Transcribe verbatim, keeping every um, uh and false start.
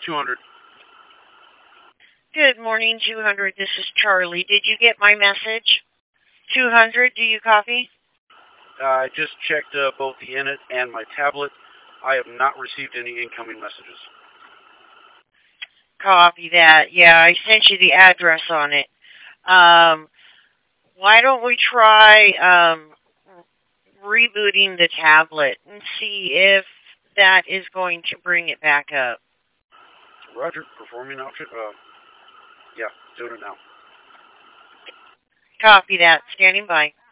two hundred. Good morning, two hundred. This is Charlie. Did you get my message? two hundred, do you copy? Uh, I just checked uh, both the Init and my tablet. I have not received any incoming messages. Copy that. Yeah, I sent you the address on it. Um, why don't we try um, rebooting the tablet and see if that is going to bring it back up? Roger, performing option. Uh, yeah, doing it now. Copy that. Standing by.